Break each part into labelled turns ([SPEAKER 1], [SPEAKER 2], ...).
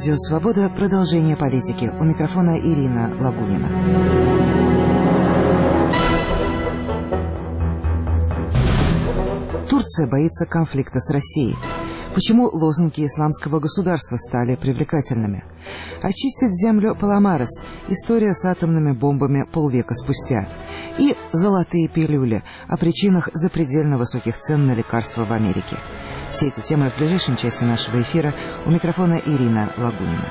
[SPEAKER 1] Радио «Свобода». Продолжение политики. У микрофона Ирина Лагунина. Турция боится конфликта с Россией. Почему лозунги исламского государства стали привлекательными? Очистить землю Паламарес. История с атомными бомбами полвека спустя. И золотые пилюли о причинах запредельно высоких цен на лекарства в Америке. Все эти темы в ближайшем часе нашего эфира. У микрофона Ирина Лагунина.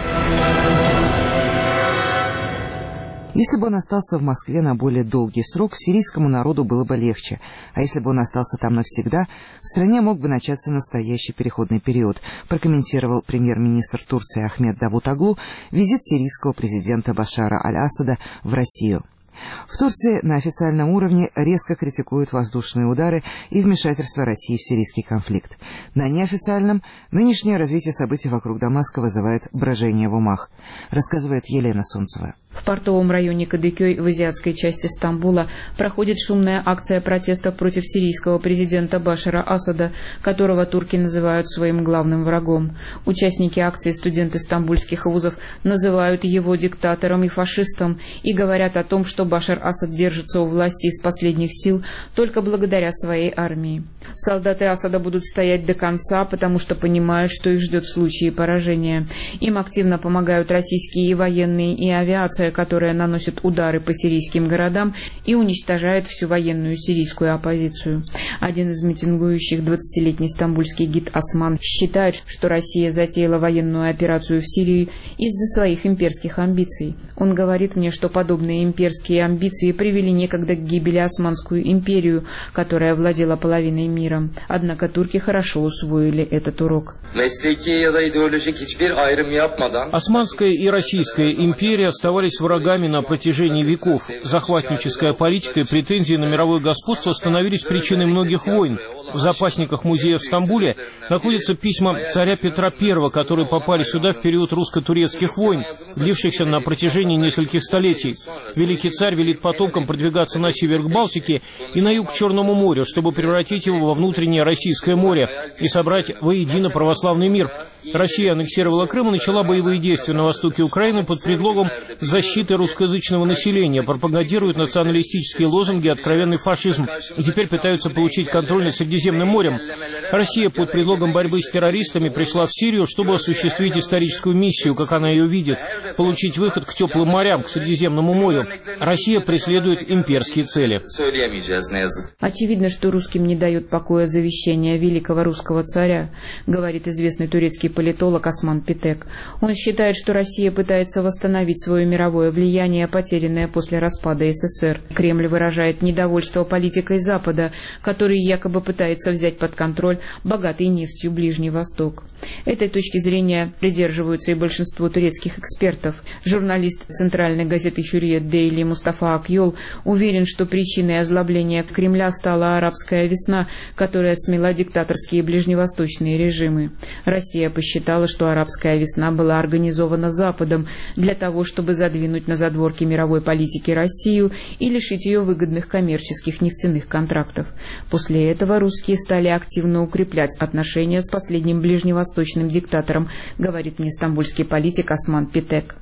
[SPEAKER 1] Если бы он остался в Москве на более долгий срок, сирийскому народу было бы легче. А если бы он остался там навсегда, в стране мог бы начаться настоящий переходный период, прокомментировал премьер-министр Турции Ахмед Давутоглу визит сирийского президента Башара аль-Асада в Россию. В Турции на официальном уровне резко критикуют воздушные удары и вмешательство России в сирийский конфликт. На неофициальном нынешнее развитие событий вокруг Дамаска вызывает брожение в умах, рассказывает Елена Сунцева.
[SPEAKER 2] В портовом районе Кадыкёй в азиатской части Стамбула проходит шумная акция протеста против сирийского президента Башара Асада, которого турки называют своим главным врагом. Участники акции, студенты стамбульских вузов, называют его диктатором и фашистом и говорят о том, что Башар Асад держится у власти из последних сил только благодаря своей армии. Солдаты Асада будут стоять до конца, потому что понимают, что их ждет в случае поражения. Им активно помогают российские и военные, и авиация, которая наносит удары по сирийским городам и уничтожает всю военную сирийскую оппозицию. Один из митингующих, 20-летний стамбульский гид Осман, считает, что Россия затеяла военную операцию в Сирии из-за своих имперских амбиций. Он говорит мне, что подобные имперские амбиции привели некогда к гибели Османскую империю, которая владела половиной мира. Однако турки хорошо усвоили этот урок.
[SPEAKER 3] Османская и Российская империи оставались врагами на протяжении веков. Захватническая политика и претензии на мировое господство становились причиной многих войн. В запасниках музея в Стамбуле находятся письма царя Петра I, которые попали сюда в период русско-турецких войн, длившихся на протяжении нескольких столетий. Великий царь велит потомкам продвигаться на север к Балтике и на юг к Черному морю, чтобы превратить его во внутреннее Российское море и собрать воедино православный мир. Россия аннексировала Крым и начала боевые действия на востоке Украины под предлогом защиты русскоязычного населения, пропагандирует националистические лозунги, откровенный фашизм, и теперь пытаются получить контроль над Средиземным морем. Россия под предлогом борьбы с террористами пришла в Сирию, чтобы осуществить историческую миссию, как она ее видит, получить выход к теплым морям, к Средиземному морю. Россия преследует имперские цели.
[SPEAKER 2] Очевидно, что русским не дает покоя завещание великого русского царя, говорит известный турецкий политолог Осман Питек. Он считает, что Россия пытается восстановить свое мировое влияние, потерянное после распада СССР. Кремль выражает недовольство политикой Запада, который якобы пытается взять под контроль богатый нефтью Ближний Восток. Этой точки зрения придерживаются и большинство турецких экспертов. Журналист центральной газеты «Хюрриет Дейли» Мустафа Акьол уверен, что причиной озлобления Кремля стала арабская весна, которая смела диктаторские ближневосточные режимы. Россия посчитала, что арабская весна была организована Западом для того, чтобы задвинуть на задворки мировой политики Россию и лишить ее выгодных коммерческих нефтяных контрактов. После этого русские стали активно укреплять отношения с последним ближневосточным диктатором, говорит мне стамбульский политик Осман Питек.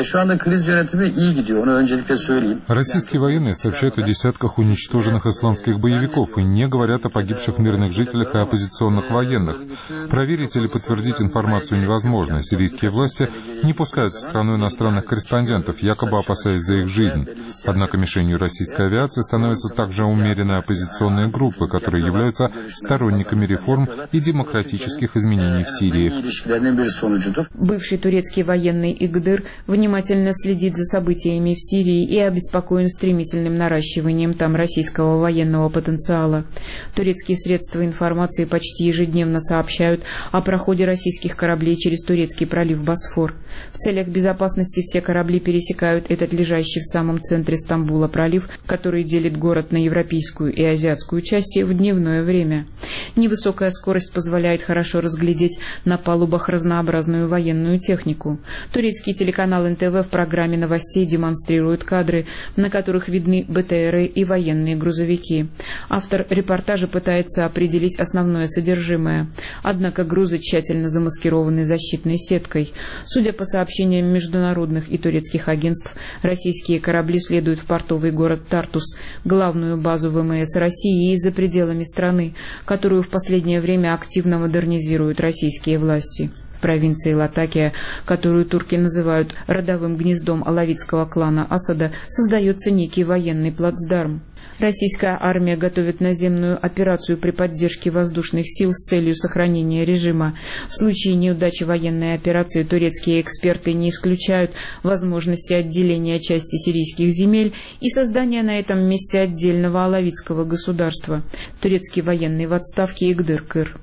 [SPEAKER 4] Российские военные сообщают о десятках уничтоженных исламских боевиков и не говорят о погибших мирных жителях и оппозиционных военных. Проверить или подтвердить информацию невозможно. Сирийские власти не пускают в страну иностранных корреспондентов, якобы опасаясь за их жизнь. Однако мишенью российской авиации становятся также умеренные оппозиционные группы, которые являются сторонниками реформ и демократических изменений в Сирии.
[SPEAKER 2] Бывший турецкий военный Игдыр внимательно следит за событиями в Сирии и обеспокоен стремительным наращиванием там российского военного потенциала. Турецкие средства информации почти ежедневно сообщают о проходе российских кораблей через турецкий пролив Босфор. В целях безопасности все корабли пересекают этот лежащий в самом центре Стамбула пролив, который делит город на европейскую и азиатскую части в дневное время. Невысокая скорость позволяет хорошо разглядеть на палубах разнообразную военную технику. Турецкий телеканал Телеканал НТВ в программе новостей демонстрирует кадры, на которых видны БТРы и военные грузовики. Автор репортажа пытается определить основное содержимое. Однако грузы тщательно замаскированы защитной сеткой. Судя по сообщениям международных и турецких агентств, российские корабли следуют в портовый город Тартус, главную базу ВМС России, и за пределами страны, которую в последнее время активно модернизируют российские власти. В провинции Латакия, которую турки называют родовым гнездом алавитского клана Асада, создается некий военный плацдарм. Российская армия готовит наземную операцию при поддержке воздушных сил с целью сохранения режима. В случае неудачи военной операции турецкие эксперты не исключают возможности отделения части сирийских земель и создания на этом месте отдельного алавитского государства. Турецкий военный в отставке Игдыр Кыр.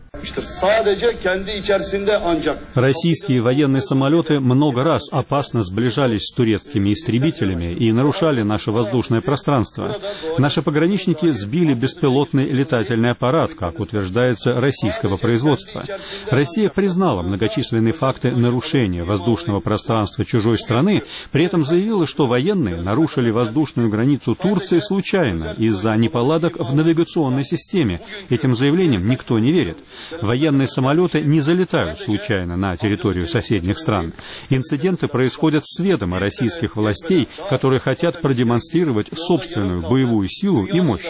[SPEAKER 5] Российские военные самолеты много раз опасно сближались с турецкими истребителями и нарушали наше воздушное пространство. Наши пограничники сбили беспилотный летательный аппарат, как утверждается, российского производства. Россия признала многочисленные факты нарушения воздушного пространства чужой страны, при этом заявила, что военные нарушили воздушную границу Турции случайно из-за неполадок в навигационной системе. Этим заявлениям никто не верит. Военные самолеты не залетают случайно на территорию соседних стран. Инциденты происходят с ведома российских властей, которые хотят продемонстрировать собственную боевую силу и мощь.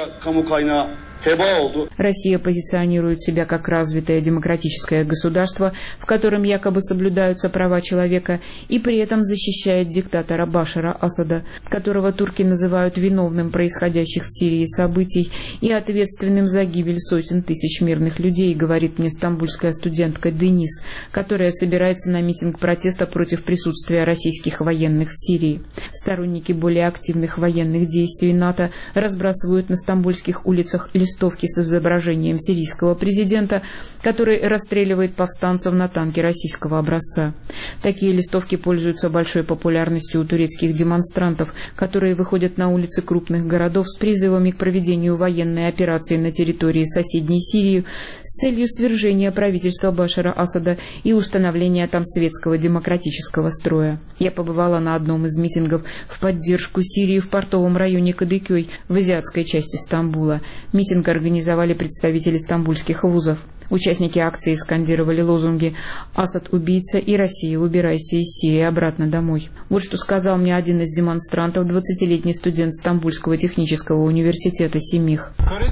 [SPEAKER 2] Россия позиционирует себя как развитое демократическое государство, в котором якобы соблюдаются права человека, и при этом защищает диктатора Башара Асада, которого турки называют виновным происходящих в Сирии событий и ответственным за гибель сотен тысяч мирных людей, говорит мне стамбульская студентка Денис, которая собирается на митинг протеста против присутствия российских военных в Сирии. Сторонники более активных военных действий НАТО разбрасывают на стамбульских улицах листовки с изображением сирийского президента, который расстреливает повстанцев на танке российского образца. Такие листовки пользуются большой популярностью у турецких демонстрантов, которые выходят на улицы крупных городов с призывами к проведению военной операции на территории соседней Сирии с целью свержения правительства Башара Асада и установления там светского демократического строя. Я побывала на одном из митингов в поддержку Сирии в портовом районе Кадыкёй в азиатской части Стамбула. Митинг организовали представители стамбульских вузов. Участники акции скандировали лозунги «Асад убийца» и «Россия, убирайся из Сирии обратно домой». Вот что сказал мне один из демонстрантов, 20-летний студент Стамбульского технического университета Семих.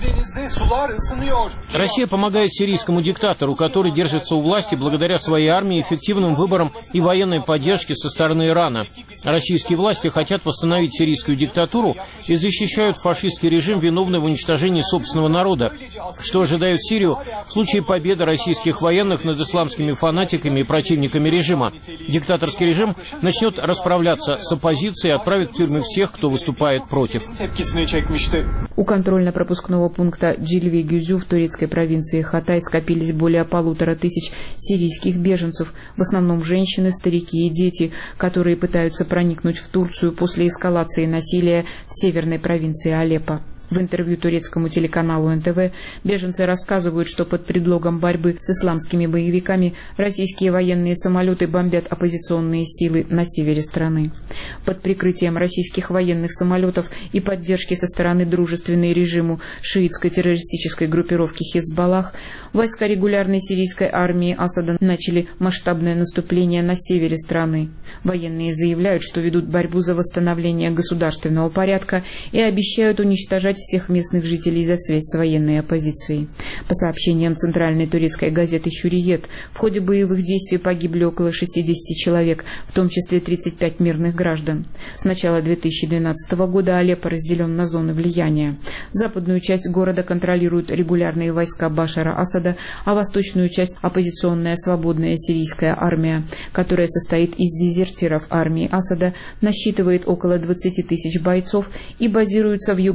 [SPEAKER 3] Россия помогает сирийскому диктатору, который держится у власти благодаря своей армии, эффективным выборам и военной поддержке со стороны Ирана. Российские власти хотят восстановить сирийскую диктатуру и защищают фашистский режим, виновный в уничтожении собственного народа. Что ожидает Сирию в случае победы российских военных над исламскими фанатиками и противниками режима? Диктаторский режим начнет расправляться с оппозицией и отправит в тюрьмы всех, кто выступает против.
[SPEAKER 2] У контрольно-пропускного пункта Джилви-Гюзю в турецкой провинции Хатай скопились более 1500 сирийских беженцев, в основном женщины, старики и дети, которые пытаются проникнуть в Турцию после эскалации насилия в северной провинции Алеппо. В интервью турецкому телеканалу НТВ беженцы рассказывают, что под предлогом борьбы с исламскими боевиками российские военные самолеты бомбят оппозиционные силы на севере страны. Под прикрытием российских военных самолетов и поддержки со стороны дружественной режиму шиитской террористической группировки Хизбаллах войска регулярной сирийской армии Асада начали масштабное наступление на севере страны. Военные заявляют, что ведут борьбу за восстановление государственного порядка и обещают уничтожать всех местных жителей за связь с военной оппозицией. По сообщениям центральной турецкой газеты «Хюриет», в ходе боевых действий погибли около 60 человек, в том числе 35 мирных граждан. С начала 2012 года Алеппо разделен на зоны влияния. Западную часть города контролируют регулярные войска Башара Асада, а восточную часть – оппозиционная свободная сирийская армия, которая состоит из дезертиров армии Асада, насчитывает около 20 тысяч бойцов и базируется в юго-восточной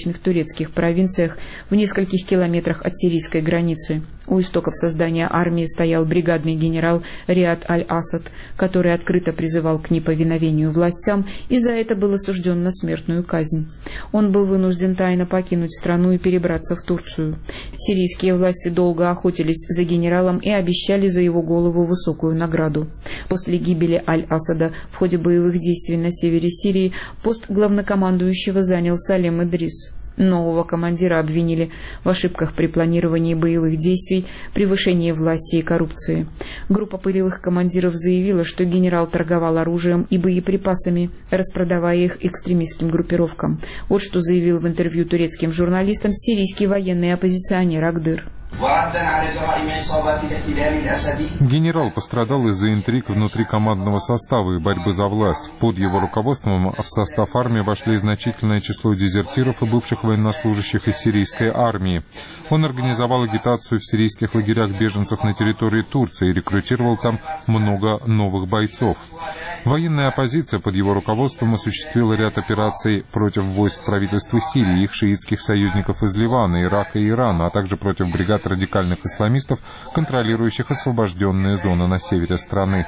[SPEAKER 2] восточных турецких провинциях в нескольких километрах от сирийской границы. У истоков создания армии стоял бригадный генерал Риад аль-Асад, который открыто призывал к неповиновению властям и за это был осужден на смертную казнь. Он был вынужден тайно покинуть страну и перебраться в Турцию. Сирийские власти долго охотились за генералом и обещали за его голову высокую награду. После гибели аль-Асада в ходе боевых действий на севере Сирии пост главнокомандующего занял Салем Идрис. Нового командира обвинили в ошибках при планировании боевых действий, превышении власти и коррупции. Группа пылевых командиров заявила, что генерал торговал оружием и боеприпасами, распродавая их экстремистским группировкам. Вот что заявил в интервью турецким журналистам сирийский военный оппозиционер Агдыр.
[SPEAKER 4] Генерал пострадал из-за интриг внутри командного состава и борьбы за власть. Под его руководством в состав армии вошли значительное число дезертиров и бывших военнослужащих из сирийской армии. Он организовал агитацию в сирийских лагерях беженцев на территории Турции и рекрутировал там много новых бойцов. Военная оппозиция под его руководством осуществила ряд операций против войск правительства Сирии, их шиитских союзников из Ливана, Ирака и Ирана, а также против бригад радикальных исламистов, контролирующих освобожденные зоны на севере страны.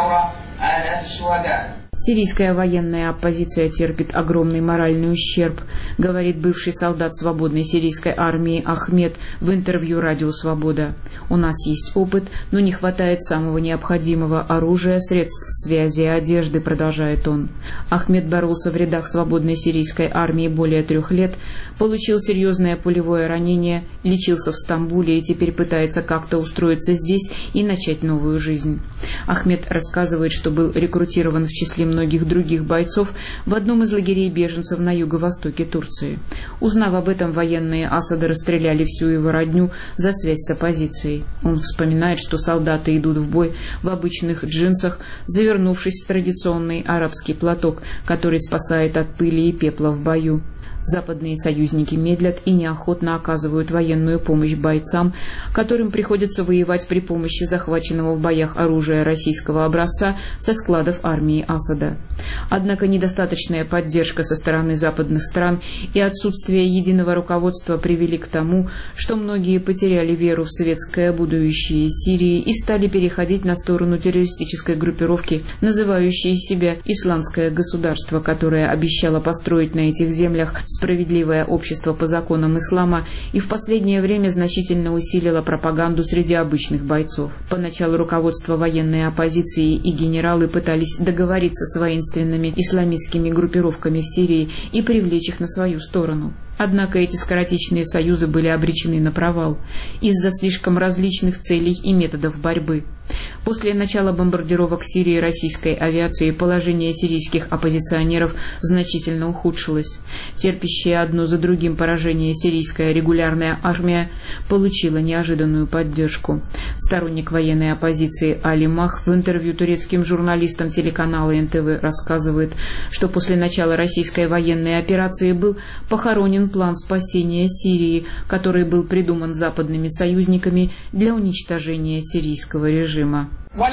[SPEAKER 2] Сирийская военная оппозиция терпит огромный моральный ущерб, говорит бывший солдат свободной сирийской армии Ахмед в интервью «Радио Свобода». «У нас есть опыт, но не хватает самого необходимого – оружия, средств связи и одежды», продолжает он. Ахмед боролся в рядах свободной сирийской армии более 3 лет, получил серьезное пулевое ранение, лечился в Стамбуле и теперь пытается как-то устроиться здесь и начать новую жизнь. Ахмед рассказывает, что был рекрутирован в числе многих других бойцов в одном из лагерей беженцев на юго-востоке Турции. Узнав об этом, военные Асада расстреляли всю его родню за связь с оппозицией. Он вспоминает, что солдаты идут в бой в обычных джинсах, завернувшись в традиционный арабский платок, который спасает от пыли и пепла в бою. Западные союзники медлят и неохотно оказывают военную помощь бойцам, которым приходится воевать при помощи захваченного в боях оружия российского образца со складов армии Асада. Однако недостаточная поддержка со стороны западных стран и отсутствие единого руководства привели к тому, что многие потеряли веру в светское будущее Сирии и стали переходить на сторону террористической группировки, называющей себя «Исламское государство», которое обещало построить на этих землях справедливое общество по законам ислама и в последнее время значительно усилило пропаганду среди обычных бойцов. Поначалу руководство военной оппозиции и генералы пытались договориться с воинственными исламистскими группировками в Сирии и привлечь их на свою сторону. Однако эти скоротечные союзы были обречены на провал из-за слишком различных целей и методов борьбы. После начала бомбардировок Сирии российской авиацией положение сирийских оппозиционеров значительно ухудшилось. Терпящая одно за другим поражение сирийская регулярная армия получила неожиданную поддержку. Сторонник военной оппозиции Али Мах в интервью турецким журналистам телеканала НТВ рассказывает, что после начала российской военной операции был похоронен план спасения Сирии, который был придуман западными союзниками для уничтожения сирийского режима.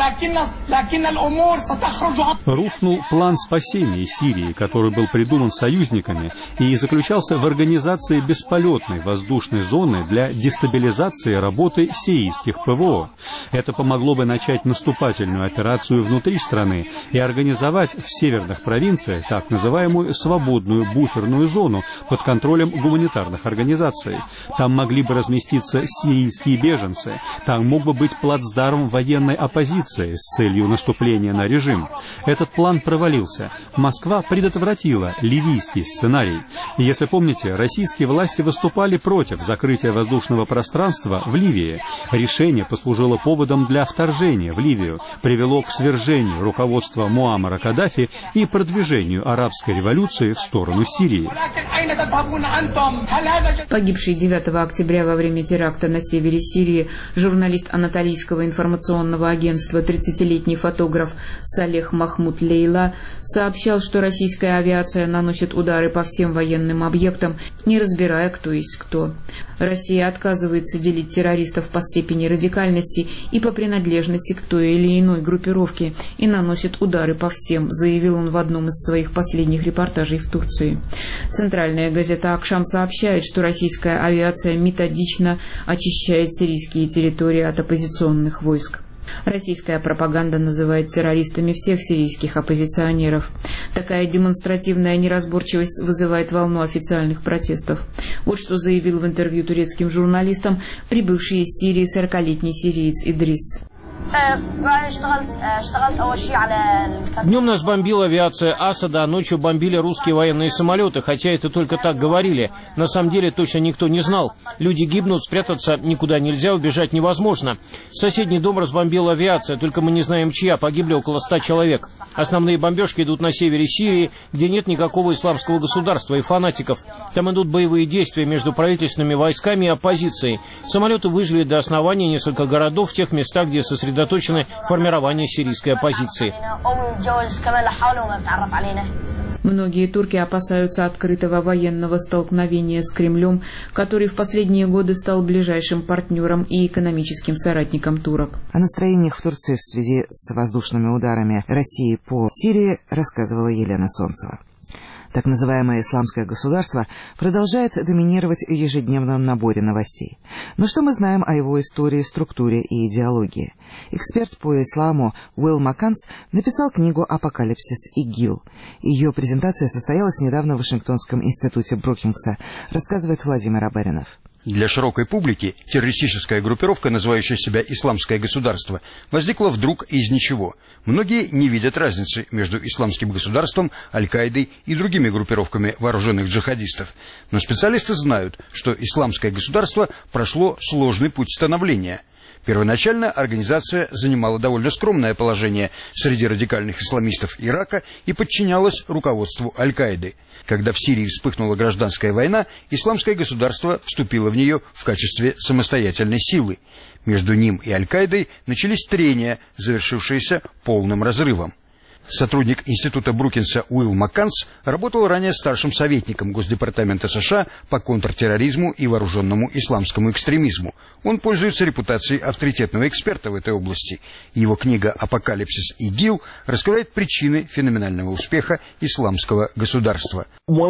[SPEAKER 5] Рухнул план спасения Сирии, который был придуман союзниками и заключался в организации бесполетной воздушной зоны для дестабилизации работы сирийских ПВО. Это помогло бы начать наступательную операцию внутри страны и организовать в северных провинциях так называемую свободную буферную зону под контролем гуманитарных организаций. Там могли бы разместиться сирийские беженцы, там мог бы быть плацдарм военной оппозиции с целью наступления на режим. Этот план провалился. Москва предотвратила ливийский сценарий. Если помните, российские власти выступали против закрытия воздушного пространства в Ливии. Решение послужило поводом для вторжения в Ливию, привело к свержению руководства Муаммара Каддафи и продвижению арабской революции в сторону Сирии.
[SPEAKER 2] Погибший 9 октября во время теракта на севере Сирии журналист Анатолийского информационного агентства издательства 30-летний фотограф Салех Махмуд Лейла сообщал, что российская авиация наносит удары по всем военным объектам, не разбирая, кто есть кто. Россия отказывается делить террористов по степени радикальности и по принадлежности к той или иной группировке и наносит удары по всем, заявил он в одном из своих последних репортажей в Турции. Центральная газета «Акшам» сообщает, что российская авиация методично очищает сирийские территории от оппозиционных войск. Российская пропаганда называет террористами всех сирийских оппозиционеров. Такая демонстративная неразборчивость вызывает волну официальных протестов. Вот что заявил в интервью турецким журналистам прибывший из Сирии 40-летний сириец Идрис.
[SPEAKER 3] Днем нас бомбила авиация Асада, а ночью бомбили русские военные самолеты, хотя это только так говорили. На самом деле точно никто не знал. Люди гибнут, спрятаться никуда нельзя, убежать невозможно. Соседний дом разбомбила авиация, только мы не знаем чья, погибли около 100 человек. Основные бомбежки идут на севере Сирии, где нет никакого исламского государства и фанатиков. Там идут боевые действия между правительственными войсками и оппозицией. Самолеты выжили до основания несколько городов в тех местах, где сосредоточены формирование сирийской оппозиции.
[SPEAKER 2] Многие турки опасаются открытого военного столкновения с Кремлем, который в последние годы стал ближайшим партнером и экономическим соратником турок.
[SPEAKER 1] О настроениях в Турции в связи с воздушными ударами России по Сирии рассказывала Елена Солнцева. Так называемое исламское государство продолжает доминировать в ежедневном наборе новостей. Но что мы знаем о его истории, структуре и идеологии? Эксперт по исламу Уилл Макканс написал книгу «Апокалипсис ИГИЛ». Ее презентация состоялась недавно в Вашингтонском институте Брукингса, рассказывает Владимир Абаринов.
[SPEAKER 6] Для широкой публики террористическая группировка, называющая себя «Исламское государство», возникла вдруг из ничего. Многие не видят разницы между Исламским государством, Аль-Каидой и другими группировками вооруженных джихадистов. Но специалисты знают, что Исламское государство прошло сложный путь становления. Первоначально организация занимала довольно скромное положение среди радикальных исламистов Ирака и подчинялась руководству Аль-Каиды. Когда в Сирии вспыхнула гражданская война, Исламское государство вступило в нее в качестве самостоятельной силы. Между ним и Аль-Каидой начались трения, завершившиеся полным разрывом. Сотрудник института Брукинса Уилл Макканс работал ранее старшим советником Госдепартамента США по контртерроризму и вооруженному исламскому экстремизму. Он пользуется репутацией авторитетного эксперта в этой области. Его книга «Апокалипсис ИГИЛ» раскрывает причины феноменального успеха исламского государства.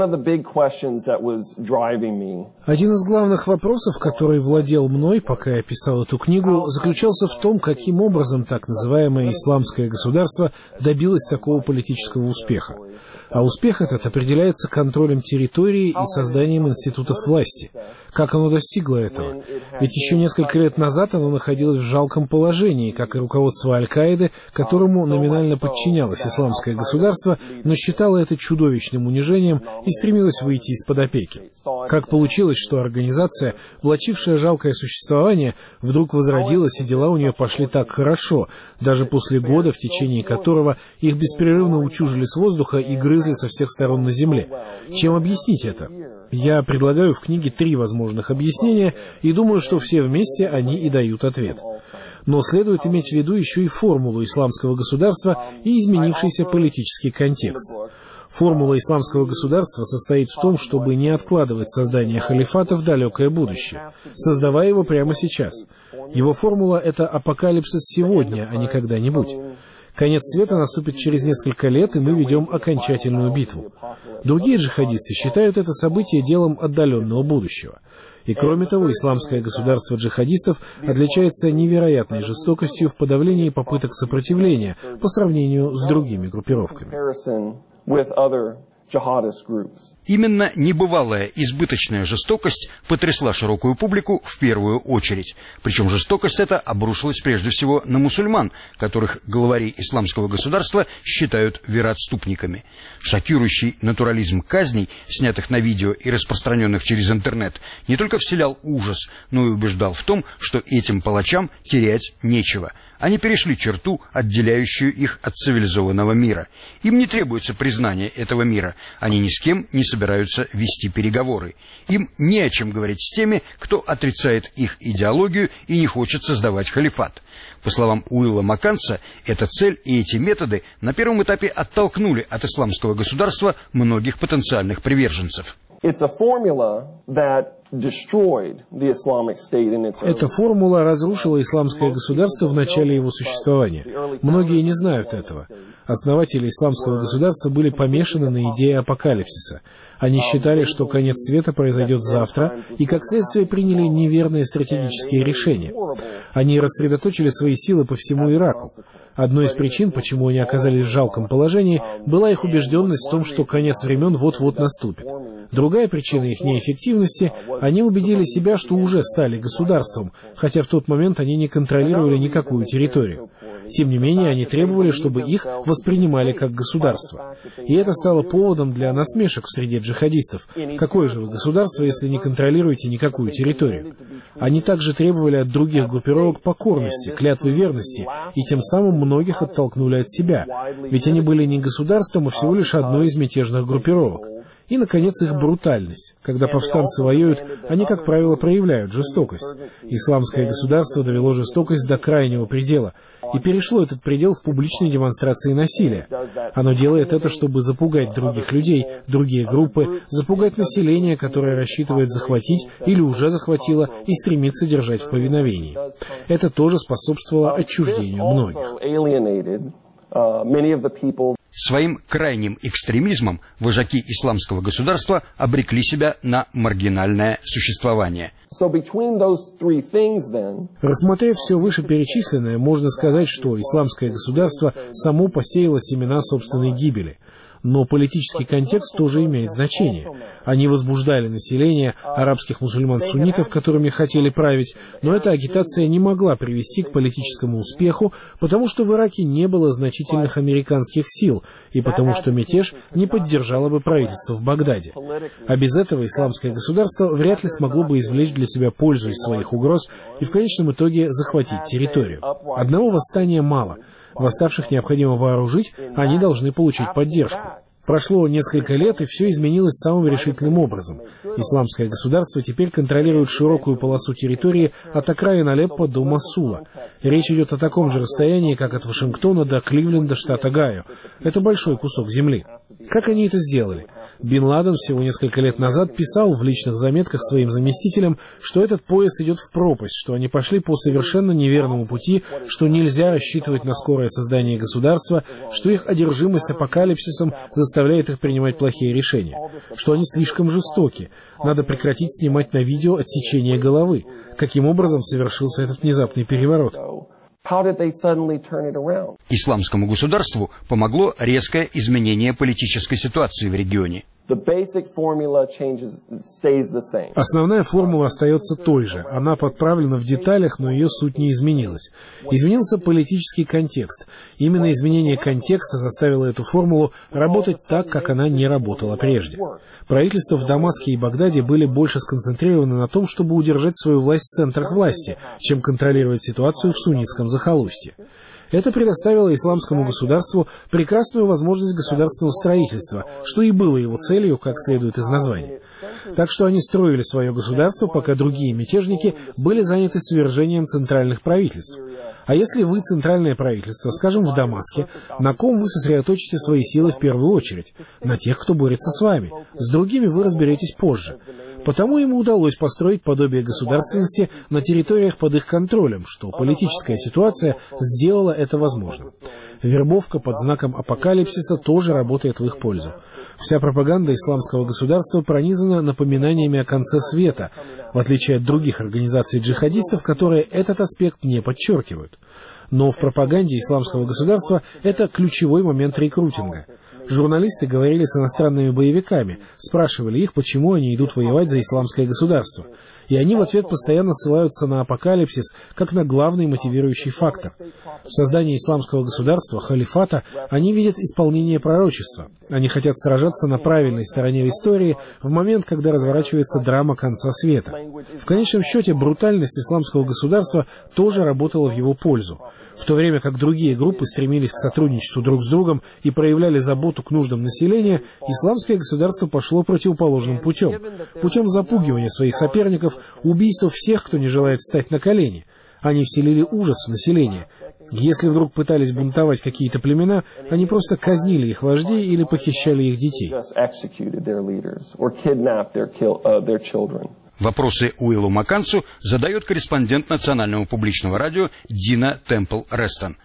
[SPEAKER 7] Один из главных вопросов, который владел мной, пока я писал эту книгу, заключался в том, каким образом так называемое исламское государство добилось такого политического успеха. А успех этот определяется контролем территории и созданием институтов власти. Как оно достигло этого? Ведь еще несколько лет назад оно находилось в жалком положении, как и руководство Аль-Каиды, которому номинально подчинялось исламское государство, но считало это чудовищным унижением и стремилось выйти из-под опеки. Как получилось, что организация, влачившая жалкое существование, вдруг возродилась, и дела у нее пошли так хорошо, даже после года, в течение которого их беспрерывно утюжили с воздуха и грызли со всех сторон на земле. Чем объяснить это? Я предлагаю в книге 3 возможных объяснения и думаю, что все вместе они и дают ответ. Но следует иметь в виду еще и формулу исламского государства и изменившийся политический контекст. Формула исламского государства состоит в том, чтобы не откладывать создание халифата в далекое будущее, создавая его прямо сейчас. Его формула — это апокалипсис сегодня, а не когда-нибудь. Конец света наступит через несколько лет, и мы ведем окончательную битву. Другие джихадисты считают это событие делом отдаленного будущего. И кроме того, исламское государство джихадистов отличается невероятной жестокостью в подавлении попыток сопротивления по сравнению с другими группировками.
[SPEAKER 6] Именно небывалая избыточная жестокость потрясла широкую публику в первую очередь. Причем жестокость эта обрушилась прежде всего на мусульман, которых главари исламского государства считают вероотступниками. Шокирующий натурализм казней, снятых на видео и распространенных через интернет, не только вселял ужас, но и убеждал в том, что этим палачам терять нечего. Они перешли черту, отделяющую их от цивилизованного мира. Им не требуется признание этого мира. Они ни с кем не собираются вести переговоры. Им не о чем говорить с теми, кто отрицает их идеологию и не хочет создавать халифат. По словам Уилла Макканса, эта цель и эти методы на первом этапе оттолкнули от исламского государства многих потенциальных приверженцев.
[SPEAKER 7] Эта формула разрушила исламское государство в начале его существования. Многие не знают этого. Основатели исламского государства были помешаны на идее апокалипсиса. Они считали, что конец света произойдет завтра, и как следствие приняли неверные стратегические решения. Они рассредоточили свои силы по всему Ираку. Одной из причин, почему они оказались в жалком положении, была их убежденность в том, что конец времен вот-вот наступит. Другая причина их неэффективности — они убедили себя, что уже стали государством, хотя в тот момент они не контролировали никакую территорию. Тем не менее, они требовали, чтобы их воспринимали как государство. И это стало поводом для насмешек в среде джихадистов. Какое же вы государство, если не контролируете никакую территорию? Они также требовали от других группировок покорности, клятвы верности, и тем самым многих оттолкнули от себя. Ведь они были не государством, а всего лишь одной из мятежных группировок. И, наконец, их брутальность. Когда повстанцы воюют, они, как правило, проявляют жестокость. Исламское государство довело жестокость до крайнего предела и перешло этот предел в публичной демонстрации насилия. Оно делает это, чтобы запугать других людей, другие группы, запугать население, которое рассчитывает захватить или уже захватило и стремится держать в повиновении. Это тоже способствовало отчуждению многих.
[SPEAKER 6] Своим крайним экстремизмом вожаки исламского государства обрекли себя на маргинальное существование.
[SPEAKER 7] Рассмотрев все вышеперечисленное, можно сказать, что исламское государство само посеяло семена собственной гибели. Но политический контекст тоже имеет значение. Они возбуждали население, арабских мусульман-суннитов, которыми хотели править, но эта агитация не могла привести к политическому успеху, потому что в Ираке не было значительных американских сил, и потому что мятеж не поддержало бы правительство в Багдаде. А без этого исламское государство вряд ли смогло бы извлечь для себя пользу из своих угроз и в конечном итоге захватить территорию. Одного восстания мало. Восставших необходимо вооружить, они должны получить поддержку. Прошло несколько лет, и все изменилось самым решительным образом. Исламское государство теперь контролирует широкую полосу территории от окраин Алеппо до Мосула. Речь идет о таком же расстоянии, как от Вашингтона до Кливленда, штата Огайо. Это большой кусок земли. Как они это сделали? Бин Ладен всего несколько лет назад писал в личных заметках своим заместителям, что этот поезд идет в пропасть, что они пошли по совершенно неверному пути, что нельзя рассчитывать на скорое создание государства, что их одержимость апокалипсисом заставляет их принимать плохие решения, что они слишком жестоки, надо прекратить снимать на видео отсечение головы. Каким образом совершился этот внезапный переворот?
[SPEAKER 6] Исламскому государству помогло резкое изменение политической ситуации в регионе.
[SPEAKER 7] Основная формула остается той же. Она подправлена в деталях, но ее суть не изменилась. Изменился политический контекст. Именно изменение контекста заставило эту формулу работать так, как она не работала прежде. Правительства в Дамаске и Багдаде были больше сконцентрированы на том, чтобы удержать свою власть в центрах власти, чем контролировать ситуацию в суннитском захолустье. Это предоставило исламскому государству прекрасную возможность государственного строительства, что и было его целью, как следует из названия. Так что они строили свое государство, пока другие мятежники были заняты свержением центральных правительств. А если вы центральное правительство, скажем, в Дамаске, на ком вы сосредоточите свои силы в первую очередь? На тех, кто борется с вами. С другими вы разберетесь позже. Потому ему удалось построить подобие государственности на территориях под их контролем, что политическая ситуация сделала это возможным. Вербовка под знаком апокалипсиса тоже работает в их пользу. Вся пропаганда исламского государства пронизана напоминаниями о конце света, в отличие от других организаций джихадистов, которые этот аспект не подчеркивают. Но в пропаганде исламского государства это ключевой момент рекрутинга. Журналисты говорили с иностранными боевиками, спрашивали их, почему они идут воевать за исламское государство. И они в ответ постоянно ссылаются на апокалипсис, как на главный мотивирующий фактор. В создании исламского государства, халифата, они видят исполнение пророчества. Они хотят сражаться на правильной стороне истории в момент, когда разворачивается драма конца света. В конечном счете, брутальность исламского государства тоже работала в его пользу. В то время как другие группы стремились к сотрудничеству друг с другом и проявляли заботу к нуждам населения, исламское государство пошло противоположным путем. Путем запугивания своих соперников, убийства всех, кто не желает встать на колени. Они вселили ужас в население. Если вдруг пытались бунтовать какие-то племена, они просто казнили их вождей или похищали их детей.
[SPEAKER 6] Вопросы Уиллу Маккансу задает корреспондент Национального публичного радио Дина Темпл-Рестон.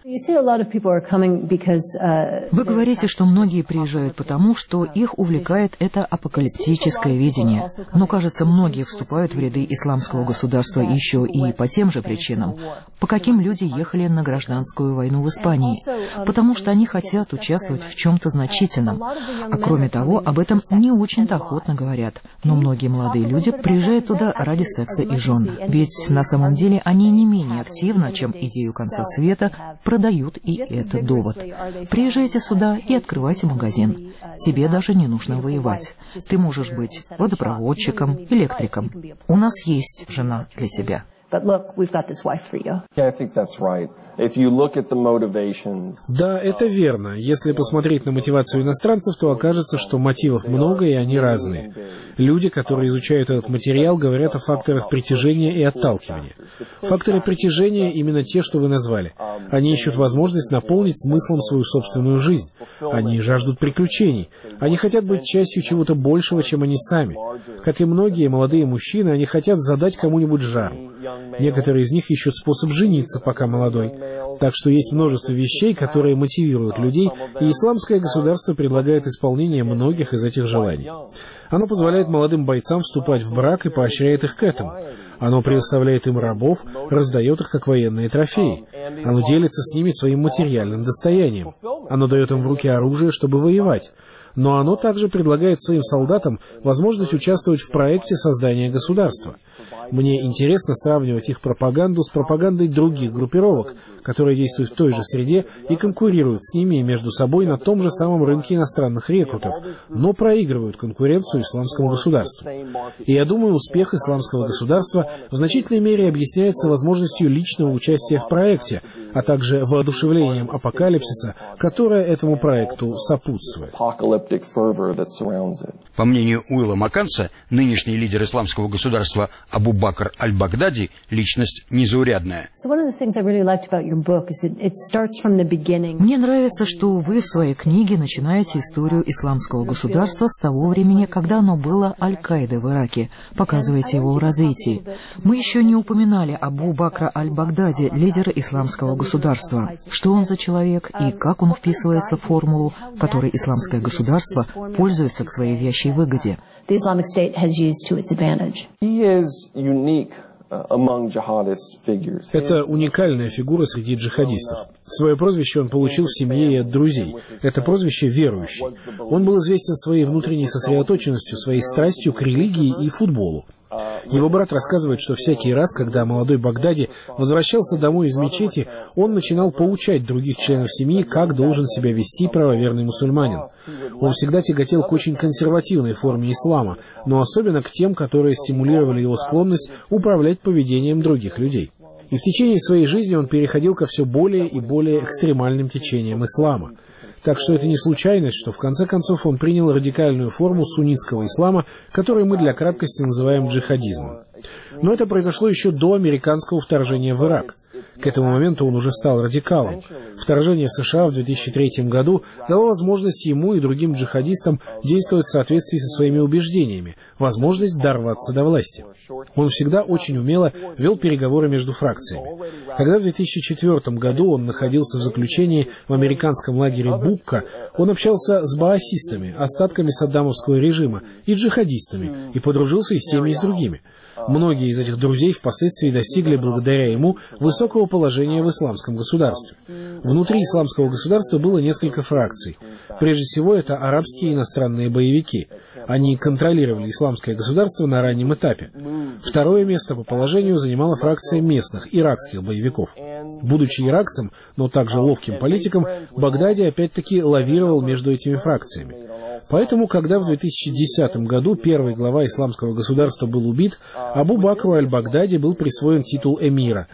[SPEAKER 8] Вы говорите, что многие приезжают потому, что их увлекает это апокалиптическое видение. Но, кажется, многие вступают в ряды исламского государства еще и по тем же причинам. По каким люди ехали на гражданскую войну в Испании? Потому что они хотят участвовать в чем-то значительном. А кроме того, об этом не очень-то охотно говорят. Но многие молодые люди приезжают туда ради секса и жен. Ведь на самом деле они не менее активно, чем идею конца света, продают и этот довод. Приезжайте сюда и открывайте магазин. Тебе даже не нужно воевать. Ты можешь быть водопроводчиком, электриком. У нас есть жена для тебя.
[SPEAKER 7] Да, это верно. Если посмотреть на мотивацию иностранцев, то окажется, что мотивов много, и они разные. Люди, которые изучают этот материал, говорят о факторах притяжения и отталкивания. Факторы притяжения именно те, что вы назвали. Они ищут возможность наполнить смыслом свою собственную жизнь. Они жаждут приключений. Они хотят быть частью чего-то большего, чем они сами. Как и многие молодые мужчины, они хотят задать кому-нибудь жару. Некоторые из них ищут способ жениться, пока молодой. Так что есть множество вещей, которые мотивируют людей, и исламское государство предлагает исполнение многих из этих желаний. Оно позволяет молодым бойцам вступать в брак и поощряет их к этому. Оно предоставляет им рабов, раздает их как военные трофеи. Оно делится с ними своим материальным достоянием. Оно дает им в руки оружие, чтобы воевать. Но оно также предлагает своим солдатам возможность участвовать в проекте создания государства. Мне интересно сравнивать их пропаганду с пропагандой других группировок, которые действуют в той же среде и конкурируют с ними между собой на том же самом рынке иностранных рекрутов, но проигрывают конкуренцию исламскому государству. И я думаю, успех исламского государства в значительной мере объясняется возможностью личного участия в проекте, а также воодушевлением апокалипсиса, которое этому проекту сопутствует.
[SPEAKER 6] По мнению Уилла Макканса, нынешний лидер исламского государства Абу Бакр аль-Багдади – личность незаурядная.
[SPEAKER 8] Мне нравится, что вы в своей книге начинаете историю исламского государства с того времени, когда оно было Аль-Каидой в Ираке, показываете его в развитии. Мы еще не упоминали Абу Бакра аль-Багдади, лидера исламского государства. Что он за человек и как он вписывается в формулу, которой исламское государство пользуется к своей вящей выгоде.
[SPEAKER 7] Это уникальная фигура среди джихадистов. Свое прозвище он получил в семье и от друзей. Это прозвище «верующий». Он был известен своей внутренней сосредоточенностью, своей страстью к религии и футболу. Его брат рассказывает, что всякий раз, когда молодой Багдади возвращался домой из мечети, он начинал поучать других членов семьи, как должен себя вести правоверный мусульманин. Он всегда тяготел к очень консервативной форме ислама, но особенно к тем, которые стимулировали его склонность управлять поведением других людей. И в течение своей жизни он переходил ко все более и более экстремальным течениям ислама. Так что это не случайность, что в конце концов он принял радикальную форму суннитского ислама, которую мы для краткости называем джихадизмом. Но это произошло еще до американского вторжения в Ирак. К этому моменту он уже стал радикалом. Вторжение в США в 2003 году дало возможность ему и другим джихадистам действовать в соответствии со своими убеждениями, возможность дорваться до власти. Он всегда очень умело вел переговоры между фракциями. Когда в 2004 году он находился в заключении в американском лагере Букка, он общался с баасистами, остатками саддамовского режима, и джихадистами, и подружился и с теми, и с другими. Многие из этих друзей впоследствии достигли благодаря ему высокого положения в исламском государстве. Внутри исламского государства было несколько фракций. Прежде всего, это арабские иностранные боевики. Они контролировали исламское государство на раннем этапе. Второе место по положению занимала фракция местных, иракских боевиков. Будучи иракцем, но также ловким политиком, Багдади опять-таки лавировал между этими фракциями. Поэтому, когда в 2010 году первый глава исламского государства был убит, Абу Бакру аль-Багдади был присвоен титул эмира.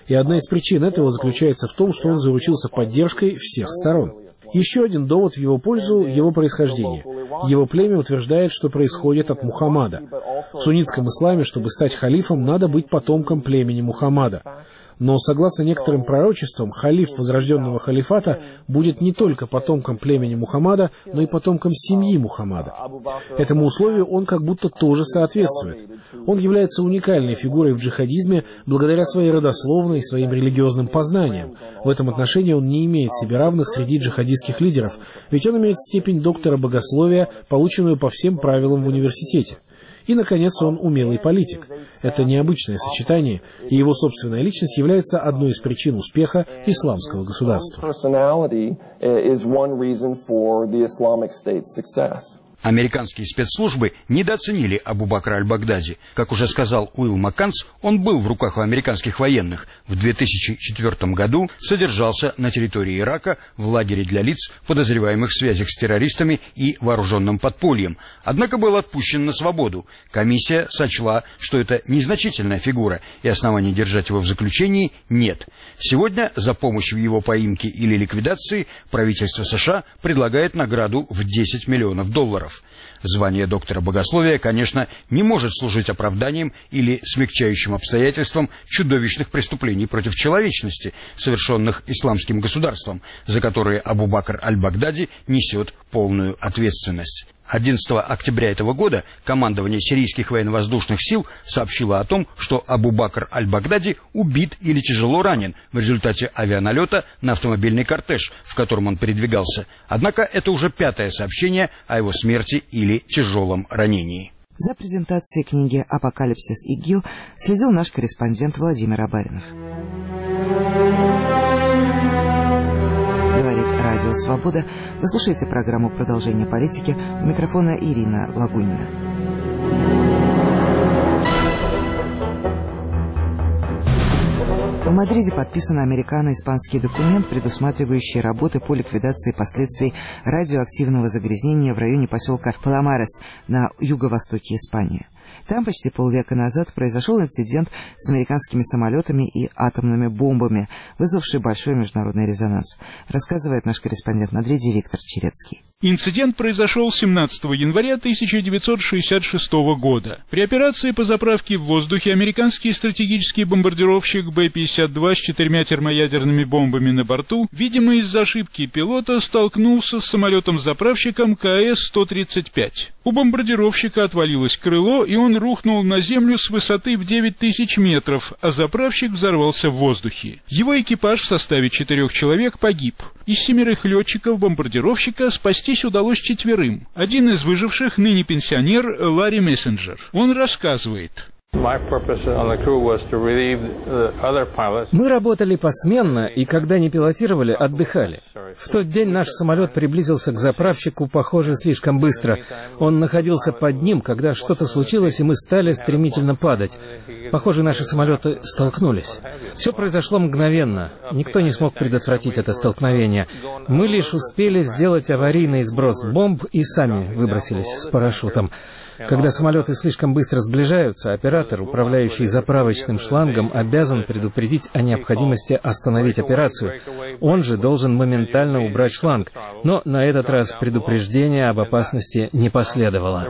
[SPEAKER 7] И одна из причин этого заключается в том, что он заручился поддержкой всех сторон. Еще один довод в его пользу – его происхождение. Его племя утверждает, что происходит от Мухаммада. В суннитском исламе, чтобы стать халифом, надо быть потомком племени Мухаммада. Но, согласно некоторым пророчествам, халиф возрожденного халифата будет не только потомком племени Мухаммада, но и потомком семьи Мухаммада. Этому условию он как будто тоже соответствует. Он является уникальной фигурой в джихадизме благодаря своей родословной и своим религиозным познаниям. В этом отношении он не имеет себе равных среди джихадистских лидеров, ведь он имеет степень доктора богословия, полученную по всем правилам в университете. И, наконец, он умелый политик. Это необычное сочетание, и его собственная личность является одной из причин успеха исламского государства.
[SPEAKER 6] Американские спецслужбы недооценили Абу Бакра аль-Багдади. Как уже сказал Уилл Макканс, он был в руках у американских военных. В 2004 году содержался на территории Ирака в лагере для лиц, подозреваемых в связях с террористами и вооруженным подпольем. Однако был отпущен на свободу. Комиссия сочла, что это незначительная фигура, и оснований держать его в заключении нет. Сегодня за помощь в его поимке или ликвидации правительство США предлагает награду в $10 миллионов. Звание доктора богословия, конечно, не может служить оправданием или смягчающим обстоятельством чудовищных преступлений против человечности, совершенных исламским государством, за которые Абу Бакр аль-Багдади несет полную ответственность. 11 октября этого года командование сирийских военно-воздушных сил сообщило о том, что Абу Бакр аль-Багдади убит или тяжело ранен в результате авианалета на автомобильный кортеж, в котором он передвигался. Однако это уже 5-е сообщение о его смерти или тяжелом ранении.
[SPEAKER 1] За презентацией книги «Апокалипсис ИГИЛ» следил наш корреспондент Владимир Абаринов. Говорит Радио Свобода. Вы слушаете программу «Продолжение политики». У микрофона Ирина Лагунина. В Мадриде подписан американо-испанский документ, предусматривающий работы по ликвидации последствий радиоактивного загрязнения в районе поселка Паламарес на юго-востоке Испании. Там почти полвека назад произошел инцидент с американскими самолетами и атомными бомбами, вызвавший большой международный резонанс. Рассказывает наш корреспондент в Мадриде Виктор Черецкий.
[SPEAKER 9] Инцидент произошел 17 января 1966 года. При операции по заправке в воздухе американский стратегический бомбардировщик Б-52 с 4 термоядерными бомбами на борту, видимо из-за ошибки пилота, столкнулся с самолетом-заправщиком КС-135. У бомбардировщика отвалилось крыло, и он рухнул на землю с высоты в 9000 метров, а заправщик взорвался в воздухе. Его экипаж в составе 4 человек погиб. Из 7 летчиков бомбардировщика спастись удалось 4. Один из выживших, ныне пенсионер, Ларри Мессенджер. Он рассказывает.
[SPEAKER 10] Мы работали посменно, и когда не пилотировали, отдыхали. В тот день наш самолет приблизился к заправщику, похоже, слишком быстро. Он находился под ним, когда что-то случилось, и мы стали стремительно падать. Похоже, наши самолеты столкнулись. Все произошло мгновенно. Никто не смог предотвратить это столкновение. Мы лишь успели сделать аварийный сброс бомб и сами выбросились с парашютом. Когда самолеты слишком быстро сближаются, оператор, управляющий заправочным шлангом, обязан предупредить о необходимости остановить операцию. Он же должен моментально убрать шланг. Но на этот раз предупреждения об опасности не последовало.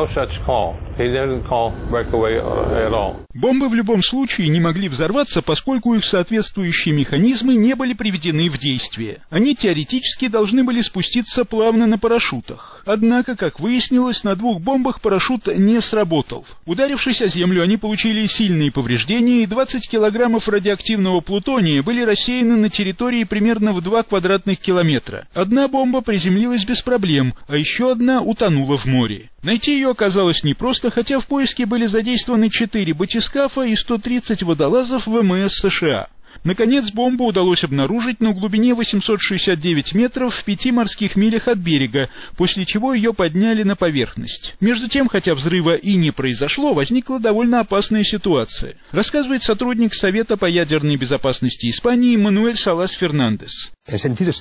[SPEAKER 9] Бомбы в любом случае не могли взорваться, поскольку их соответствующие механизмы не были приведены в действие. Они теоретически должны были спуститься плавно на парашютах. Однако, как выяснилось, на 2 бомбах парашют не сработал. Ударившись о землю, они получили сильные повреждения, и 20 килограммов радиоактивного плутония были рассеяны на территории примерно в 2 квадратных километра. Одна бомба приземлилась без проблем, а еще одна утонула в море. Найти ее оказалось непросто, хотя в поиске были задействованы 4 батискафа и 130 водолазов ВМС США. Наконец, бомбу удалось обнаружить на глубине 869 метров в 5 морских милях от берега, после чего ее подняли на поверхность. Между тем, хотя взрыва и не произошло, возникла довольно опасная ситуация. Рассказывает сотрудник Совета по ядерной безопасности Испании Мануэль Салас Фернандес.
[SPEAKER 11] В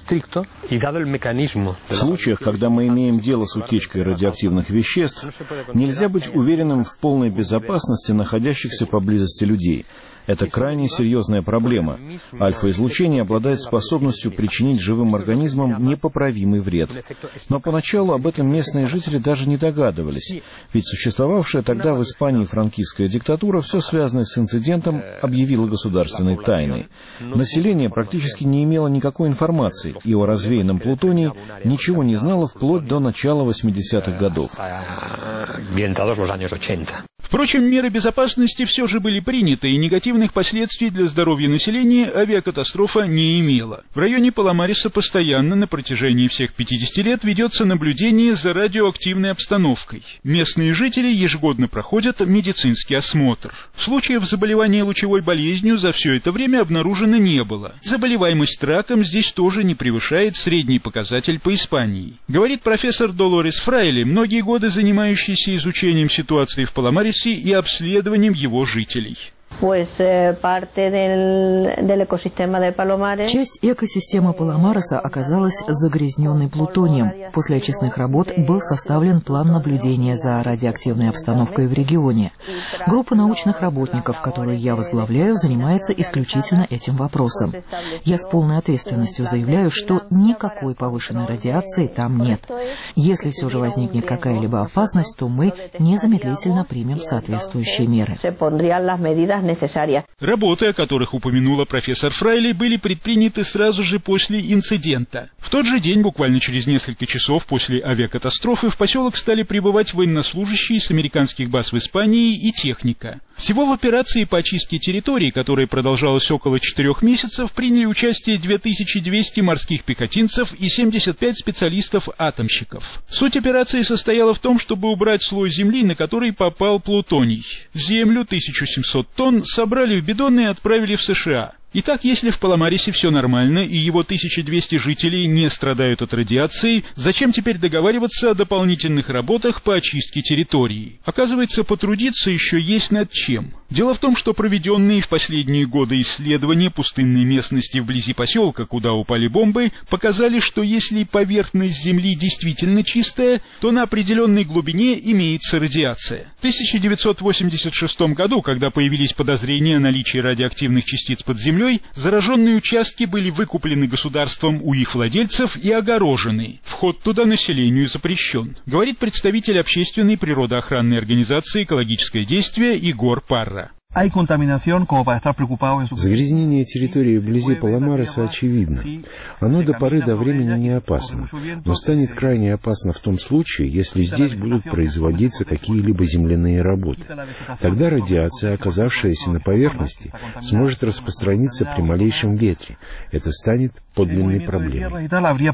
[SPEAKER 11] случаях, когда мы имеем дело с утечкой радиоактивных веществ, нельзя быть уверенным в полной безопасности находящихся поблизости людей. Это крайне серьезная проблема. Альфа-излучение обладает способностью причинить живым организмам непоправимый вред. Но поначалу об этом местные жители даже не догадывались, ведь существовавшая тогда в Испании франкистская диктатура все связанное с инцидентом объявила государственной тайной. Население практически не имело никакой информации, и о развеянном плутонии ничего не знало вплоть до начала 80-х годов.
[SPEAKER 9] Впрочем, меры безопасности все же были приняты, и негативных последствий для здоровья населения авиакатастрофа не имела. В районе Паламареса постоянно на протяжении всех 50 лет ведется наблюдение за радиоактивной обстановкой. Местные жители ежегодно проходят медицинский осмотр. Случаев заболевания лучевой болезнью за все это время обнаружено не было. Заболеваемость раком здесь тоже не превышает средний показатель по Испании. Говорит профессор Долорес Фрайли, многие годы занимающийся изучением ситуации в Паламаресе и обследованием его жителей.
[SPEAKER 8] Часть экосистемы Паламареса оказалась загрязненной плутонием. После очистных работ был составлен план наблюдения за радиоактивной обстановкой в регионе. Группа научных работников, которую я возглавляю, занимается исключительно этим вопросом. Я с полной ответственностью заявляю, что никакой повышенной радиации там нет. Если все же возникнет какая-либо опасность, то мы незамедлительно примем соответствующие меры.
[SPEAKER 9] Работы, о которых упомянула профессор Фрайли, были предприняты сразу же после инцидента. В тот же день, буквально через несколько часов после авиакатастрофы, в поселок стали прибывать военнослужащие с американских баз в Испании и техника. Всего в операции по очистке территории, которая продолжалась около 4 месяцев, приняли участие 2200 морских пехотинцев и 75 специалистов-атомщиков. Суть операции состояла в том, чтобы убрать слой земли, на который попал плутоний. Землю 1700 тонн собрали в бидоны и отправили в США. Итак, если в Паламаресе все нормально и его 1200 жителей не страдают от радиации, зачем теперь договариваться о дополнительных работах по очистке территории? Оказывается, потрудиться еще есть над чем. Дело в том, что проведенные в последние годы исследования пустынной местности вблизи поселка, куда упали бомбы, показали, что если поверхность Земли действительно чистая, то на определенной глубине имеется радиация. В 1986 году, когда появились подозрения о наличии радиоактивных частиц под землей, зараженные участки были выкуплены государством у их владельцев и огорожены. Вход туда населению запрещен, говорит представитель общественной природоохранной организации «Экологическое действие» Игор Парра.
[SPEAKER 12] Загрязнение территории вблизи Паламареса очевидно. Оно до поры до времени не опасно, но станет крайне опасно в том случае, если здесь будут производиться какие-либо земляные работы. Тогда радиация, оказавшаяся на поверхности, сможет распространиться при малейшем ветре. Это станет подлинной проблемой.